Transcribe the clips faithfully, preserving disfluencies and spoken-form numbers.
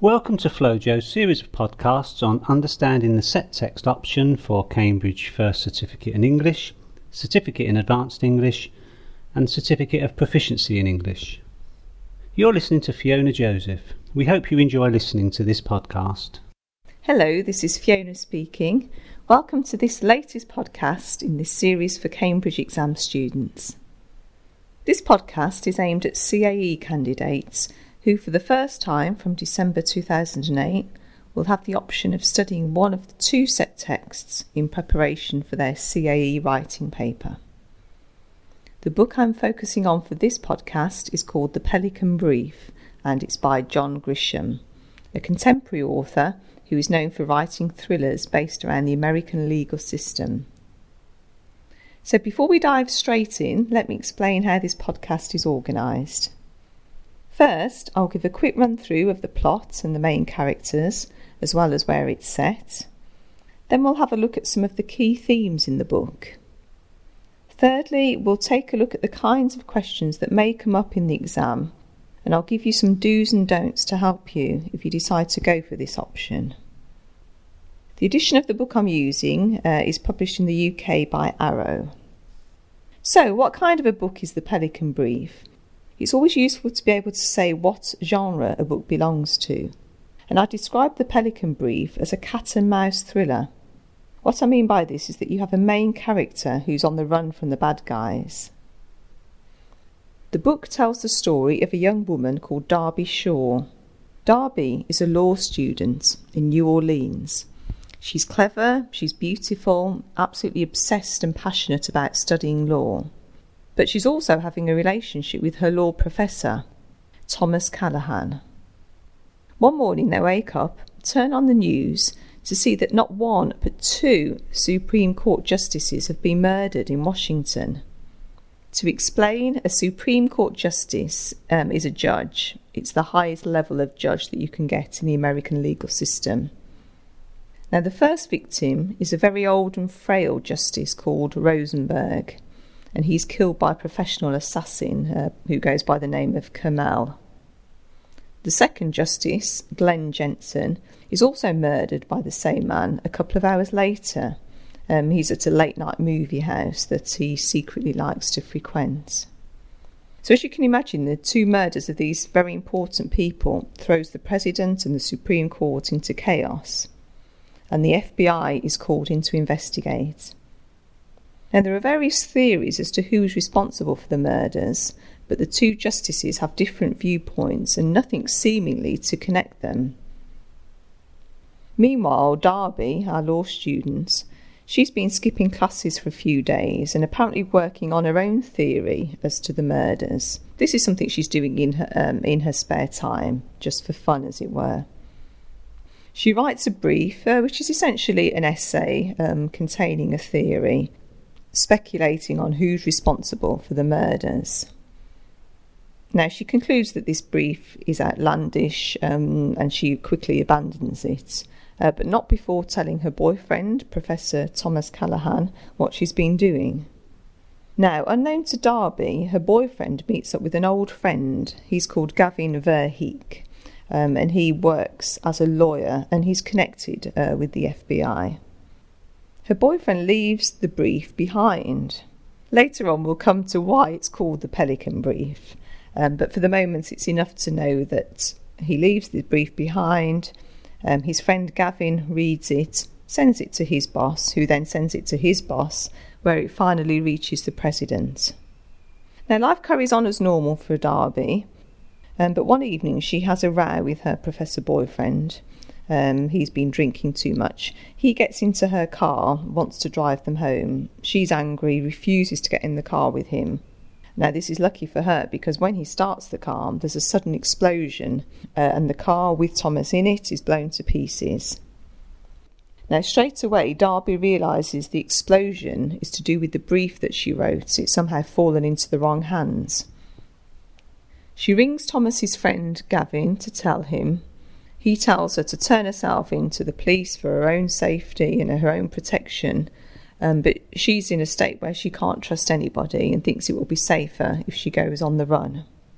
Welcome to FloJo's series of podcasts on understanding the set text option for Cambridge First Certificate in English, Certificate in Advanced English and Certificate of Proficiency in English. You're listening to Fiona Joseph. We hope you enjoy listening to this podcast. Hello, this is Fiona speaking. Welcome to this latest podcast in this series for Cambridge exam students. This podcast is aimed at C A E candidates who for the first time from December two thousand eight will have the option of studying one of the two set texts in preparation for their C A E writing paper. The book I'm focusing on for this podcast is called The Pelican Brief, and it's by John Grisham, a contemporary author who is known for writing thrillers based around the American legal system. So before we dive straight in, let me explain how this podcast is organised. First, I'll give a quick run through of the plot and the main characters, as well as where it's set. Then we'll have a look at some of the key themes in the book. Thirdly, we'll take a look at the kinds of questions that may come up in the exam, and I'll give you some do's and don'ts to help you if you decide to go for this option. The edition of the book I'm using uh, is published in the U K by Arrow. So, what kind of a book is The Pelican Brief? It's always useful to be able to say what genre a book belongs to, and I describe The Pelican Brief as a cat and mouse thriller. What I mean by this is that you have a main character who's on the run from the bad guys. The book tells the story of a young woman called Darby Shaw. Darby is a law student in New Orleans. She's clever, she's beautiful, absolutely obsessed and passionate about studying law. But she's also having a relationship with her law professor, Thomas Callahan. One morning they wake up, turn on the news to see that not one but two Supreme Court justices have been murdered in Washington. To explain, a Supreme Court justice um, is a judge. It's the highest level of judge that you can get in the American legal system. Now, the first victim is a very old and frail justice called Rosenberg, and he's killed by a professional assassin uh, who goes by the name of Kamel. The second justice, Glenn Jensen, is also murdered by the same man a couple of hours later. Um, he's at a late-night movie house that he secretly likes to frequent. So as you can imagine, the two murders of these very important people throws the President and the Supreme Court into chaos, and the F B I is called in to investigate. Now, there are various theories as to who is responsible for the murders, but the two justices have different viewpoints and nothing seemingly to connect them. Meanwhile, Darby, our law student, she's been skipping classes for a few days and apparently working on her own theory as to the murders. This is something she's doing in her, um, in her spare time, just for fun, as it were. She writes a brief, uh, which is essentially an essay um, containing a theory, speculating on who's responsible for the murders. Now, she concludes that this brief is outlandish um, and she quickly abandons it, uh, but not before telling her boyfriend, Professor Thomas Callahan, what she's been doing. Now, unknown to Darby, her boyfriend meets up with an old friend. He's called Gavin Verheek, um, and he works as a lawyer and he's connected uh, with the F B I. Her boyfriend leaves the brief behind. Later on we'll come to why it's called the Pelican Brief, um, but for the moment it's enough to know that he leaves the brief behind. Um, his friend Gavin reads it, sends it to his boss, who then sends it to his boss, where it finally reaches the President. Now, life carries on as normal for Darby, um, but one evening she has a row with her professor boyfriend. Um, he's been drinking too much. He gets into her car, wants to drive them home. She's angry, refuses to get in the car with him. Now, this is lucky for her because when he starts the car, there's a sudden explosion uh, and the car with Thomas in it is blown to pieces. Now, straight away, Darby realises the explosion is to do with the brief that she wrote. It's somehow fallen into the wrong hands. She rings Thomas's friend Gavin to tell him. He tells her to turn herself in to the police for her own safety and her own protection, um, but she's in a state where she can't trust anybody and thinks it will be safer if she goes on the run.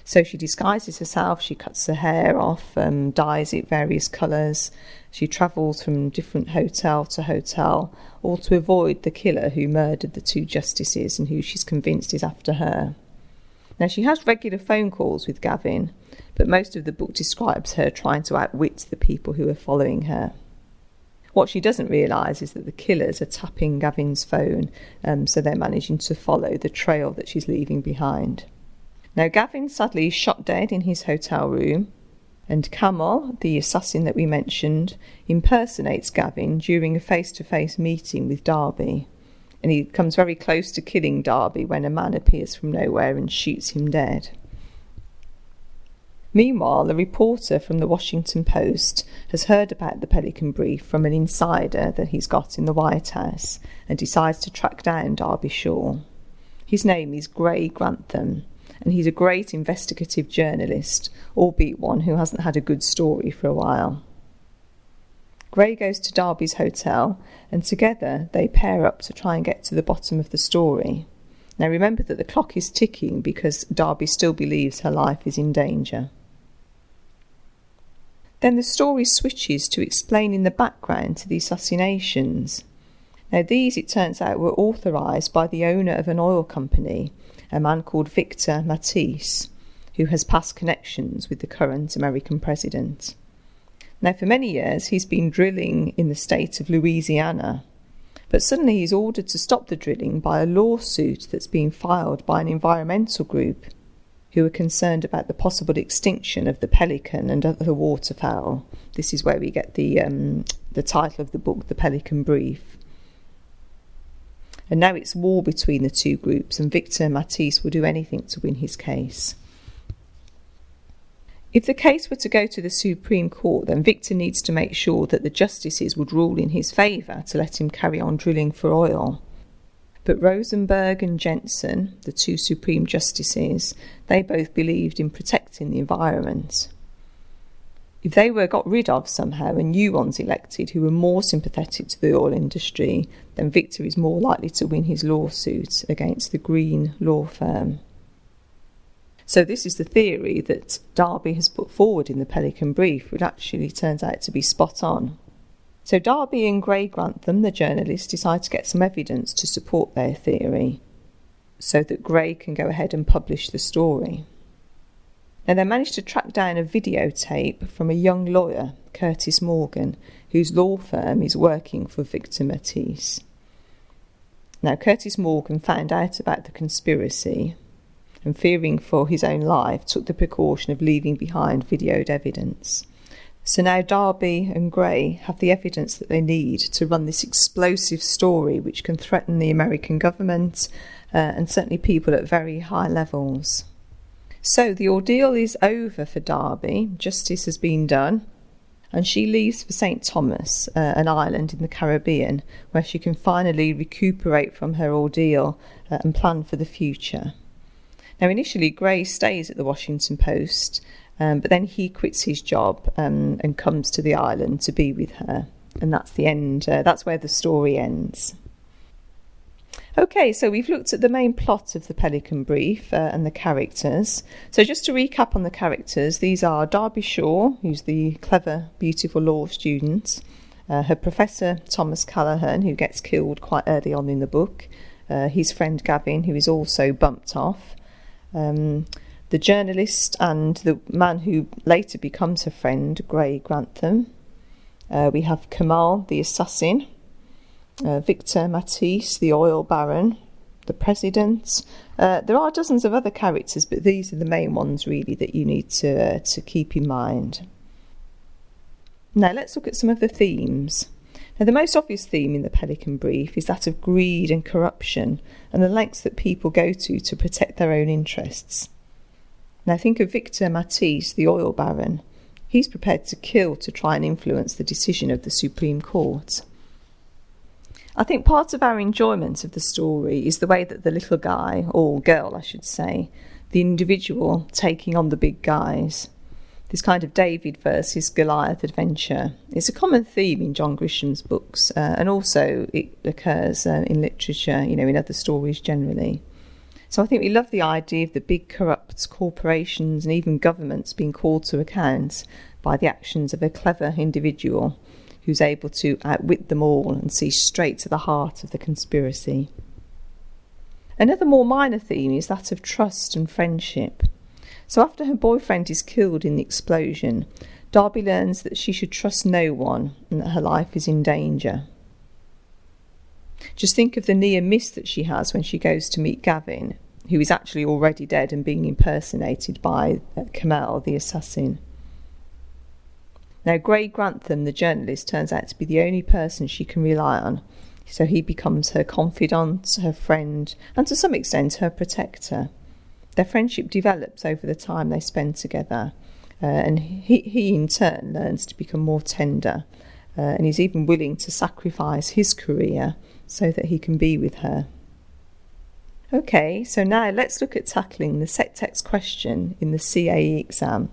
So she disguises herself, she cuts her hair off, um, dyes it various colours. She travels from different hotel to hotel, all to avoid the killer who murdered the two justices and who she's convinced is after her. Now, she has regular phone calls with Gavin, but most of the book describes her trying to outwit the people who are following her. What she doesn't realise is that the killers are tapping Gavin's phone, um, so they're managing to follow the trail that she's leaving behind. Now, Gavin sadly is shot dead in his hotel room, and Kamal, the assassin that we mentioned, impersonates Gavin during a face-to-face meeting with Darby, and he comes very close to killing Darby when a man appears from nowhere and shoots him dead. Meanwhile, a reporter from the Washington Post has heard about the Pelican Brief from an insider that he's got in the White House and decides to track down Darby Shaw. His name is Gray Grantham, and he's a great investigative journalist, albeit one who hasn't had a good story for a while. Gray goes to Darby's hotel, and together they pair up to try and get to the bottom of the story. Now remember that the clock is ticking because Darby still believes her life is in danger. Then the story switches to explaining the background to the assassinations. Now these, it turns out, were authorised by the owner of an oil company, a man called Victor Matisse, who has past connections with the current American president. Now, for many years, he's been drilling in the state of Louisiana, but suddenly he's ordered to stop the drilling by a lawsuit that's been filed by an environmental group who are concerned about the possible extinction of the pelican and other waterfowl. This is where we get the um, the title of the book, The Pelican Brief. And now it's war between the two groups, and Victor Matisse will do anything to win his case. If the case were to go to the Supreme Court, then Victor needs to make sure that the justices would rule in his favour to let him carry on drilling for oil. But Rosenberg and Jensen, the two Supreme Justices, they both believed in protecting the environment. If they were got rid of somehow and new ones elected who were more sympathetic to the oil industry, then Victor is more likely to win his lawsuit against the Green law firm. So this is the theory that Darby has put forward in the Pelican Brief, which actually turns out to be spot on. So Darby and Gray Grantham, the journalist, decide to get some evidence to support their theory so that Gray can go ahead and publish the story. Now, they managed to track down a videotape from a young lawyer, Curtis Morgan, whose law firm is working for Victor Matisse. Now, Curtis Morgan found out about the conspiracy and, fearing for his own life, took the precaution of leaving behind videoed evidence. So now Darby and Gray have the evidence that they need to run this explosive story which can threaten the American government uh, and certainly people at very high levels. So the ordeal is over for Darby. Justice has been done, and she leaves for Saint Thomas, uh, an island in the Caribbean, where she can finally recuperate from her ordeal uh, and plan for the future. Now, initially, Gray stays at the Washington Post, um, but then he quits his job um, and comes to the island to be with her, and that's the end. Uh, that's where the story ends. Okay, so we've looked at the main plot of the Pelican Brief uh, and the characters. So just to recap on the characters, these are Darby Shaw, who's the clever, beautiful law student, uh, her professor Thomas Callaghan, who gets killed quite early on in the book, uh, his friend Gavin, who is also bumped off, um, the journalist and the man who later becomes her friend, Gray Grantham. Uh, we have Kamal, the assassin, Uh, Victor Matisse, the oil baron, the president. Uh, there are dozens of other characters, but these are the main ones really that you need to uh, to keep in mind. Now let's look at some of the themes. Now the most obvious theme in the Pelican Brief is that of greed and corruption and the lengths that people go to to protect their own interests. Now think of Victor Matisse, the oil baron. He's prepared to kill to try and influence the decision of the Supreme Court. I think part of our enjoyment of the story is the way that the little guy, or girl I should say, the individual taking on the big guys, this kind of David versus Goliath adventure. It's a common theme in John Grisham's books, uh, and also it occurs uh, in literature, you know, in other stories generally. So I think we love the idea of the big corrupt corporations and even governments being called to account by the actions of a clever individual who's able to outwit them all and see straight to the heart of the conspiracy. Another more minor theme is that of trust and friendship. So after her boyfriend is killed in the explosion, Darby learns that she should trust no one and that her life is in danger. Just think of the near miss that she has when she goes to meet Gavin, who is actually already dead and being impersonated by Kamel, the assassin. Now, Gray Grantham, the journalist, turns out to be the only person she can rely on, so he becomes her confidant, her friend, and to some extent her protector. Their friendship develops over the time they spend together, uh, and he, he in turn learns to become more tender, uh, and he's even willing to sacrifice his career so that he can be with her. Okay, so now let's look at tackling the set text question in the C A E exam.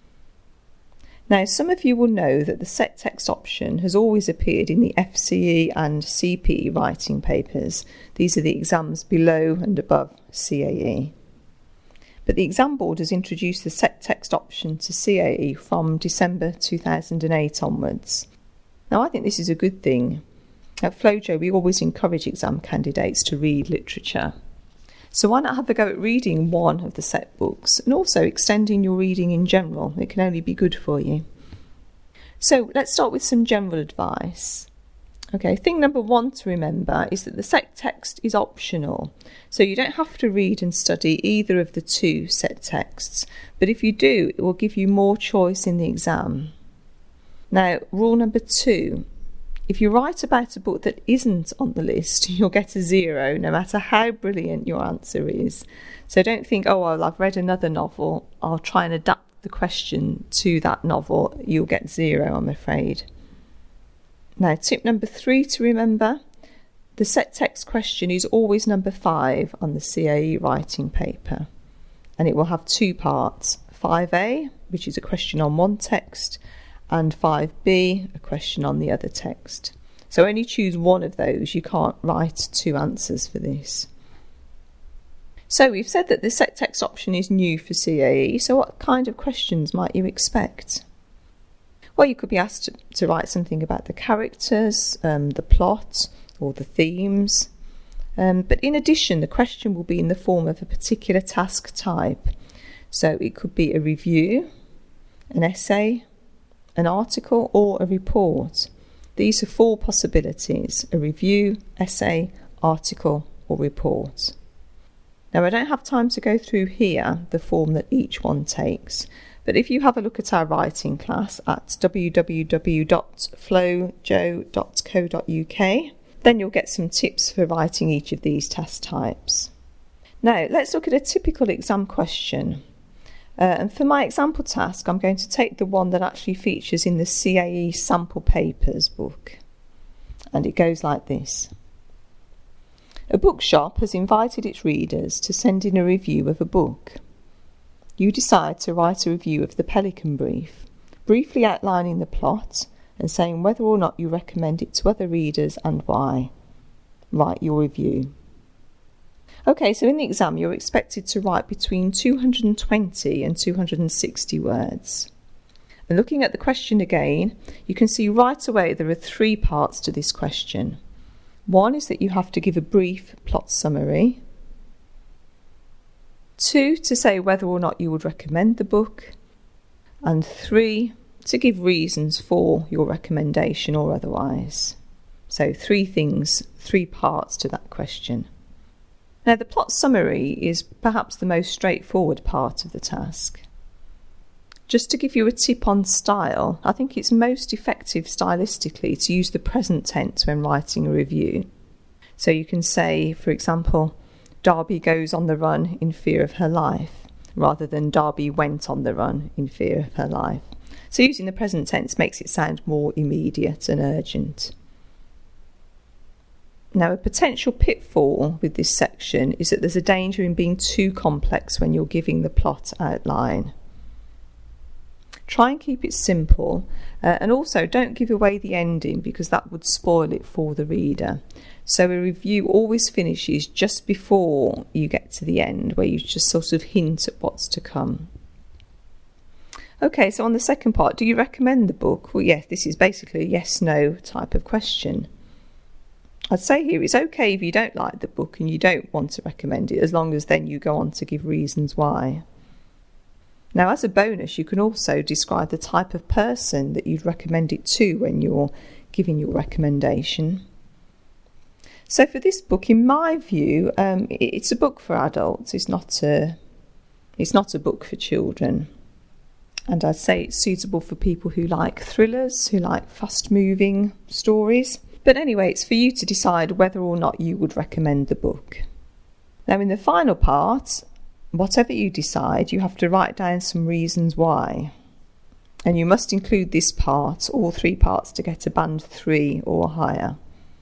Now, some of you will know that the set text option has always appeared in the F C E and C P E writing papers. These are the exams below and above C A E. But the exam board has introduced the set text option to C A E from December two thousand eight onwards. Now, I think this is a good thing. At Flojo, we always encourage exam candidates to read literature. So why not have a go at reading one of the set books and also extending your reading in general? It can only be good for you. So let's start with some general advice. Okay, thing number one to remember is that the set text is optional. So you don't have to read and study either of the two set texts. But if you do, it will give you more choice in the exam. Now, rule number two. If you write about a book that isn't on the list, you'll get a zero, no matter how brilliant your answer is. So don't think, oh, well, I've read another novel, I'll try and adapt the question to that novel. You'll get zero, I'm afraid. Now, tip number three to remember, the set text question is always number five on the C A E writing paper. And it will have two parts, five A, which is a question on one text, and five B, a question on the other text. So only choose one of those. You can't write two answers for this. So we've said that the set text option is new for C A E, so what kind of questions might you expect? Well, you could be asked to write something about the characters, um, the plot, or the themes. Um, but in addition, the question will be in the form of a particular task type. So it could be a review, an essay, an article, or a report. These are four possibilities: a review, essay, article, or report. Now, I don't have time to go through here the form that each one takes, but if you have a look at our writing class at w w w dot flojo dot co dot u k, then you'll get some tips for writing each of these task types. Now, let's look at a typical exam question. Uh, and for my example task, I'm going to take the one that actually features in the C A E sample papers book. And it goes like this. A bookshop has invited its readers to send in a review of a book. You decide to write a review of The Pelican Brief, briefly outlining the plot and saying whether or not you recommend it to other readers and why. Write your review. Okay, so in the exam you're expected to write between two hundred twenty and two hundred sixty words. And looking at the question again, you can see right away there are three parts to this question. One is that you have to give a brief plot summary. Two, to say whether or not you would recommend the book. And three, to give reasons for your recommendation or otherwise. So three things, three parts to that question. Now, the plot summary is perhaps the most straightforward part of the task. Just to give you a tip on style, I think it's most effective stylistically to use the present tense when writing a review. So you can say, for example, Darby goes on the run in fear of her life, rather than Darby went on the run in fear of her life. So using the present tense makes it sound more immediate and urgent. Now, a potential pitfall with this section is that there's a danger in being too complex when you're giving the plot outline. Try and keep it simple, uh, and also don't give away the ending because that would spoil it for the reader. So a review always finishes just before you get to the end, where you just sort of hint at what's to come. Okay, so on the second part, do you recommend the book? Well, yes, this is basically a yes-no type of question. I'd say here it's okay if you don't like the book and you don't want to recommend it, as long as then you go on to give reasons why. Now, as a bonus, you can also describe the type of person that you'd recommend it to when you're giving your recommendation. So for this book, in my view, um, it's a book for adults. It's not a, it's not a book for children. And I'd say it's suitable for people who like thrillers, who like fast-moving stories. But anyway, it's for you to decide whether or not you would recommend the book. Now, in the final part, whatever you decide, you have to write down some reasons why. And you must include this part, all three parts, to get a band three or higher.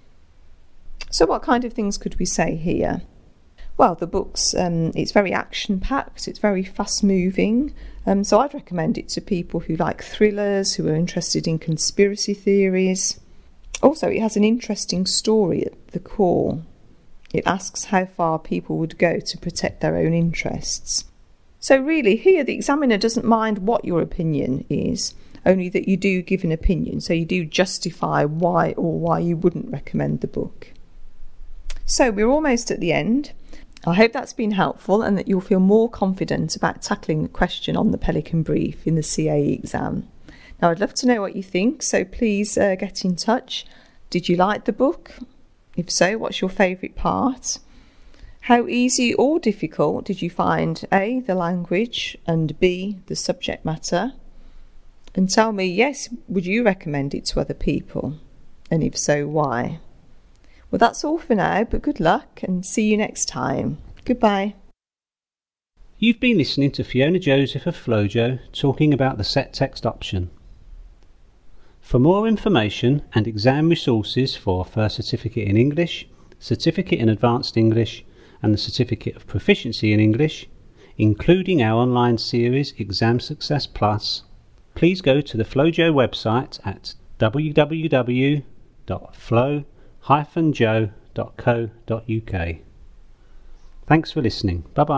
So what kind of things could we say here? Well, the book's, um, it's very action-packed, it's very fast-moving, um, so I'd recommend it to people who like thrillers, who are interested in conspiracy theories. Also, it has an interesting story at the core. It asks how far people would go to protect their own interests. So really, here the examiner doesn't mind what your opinion is, only that you do give an opinion, so you do justify why or why you wouldn't recommend the book. So we're almost at the end. I hope that's been helpful and that you'll feel more confident about tackling the question on the Pelican Brief in the C A E exam. Now, I'd love to know what you think, so please uh, get in touch. Did you like the book? If so, what's your favourite part? How easy or difficult did you find A, the language, and B, the subject matter? And tell me, yes, would you recommend it to other people? And if so, why? Well, that's all for now, but good luck and see you next time. Goodbye. You've been listening to Fiona Joseph of Flojo talking about the set text option. For more information and exam resources for First Certificate in English, Certificate in Advanced English and the Certificate of Proficiency in English, including our online series Exam Success Plus, please go to the Flojo website at w w w dot flow dash joe dot co dot u k. Thanks for listening. Bye bye.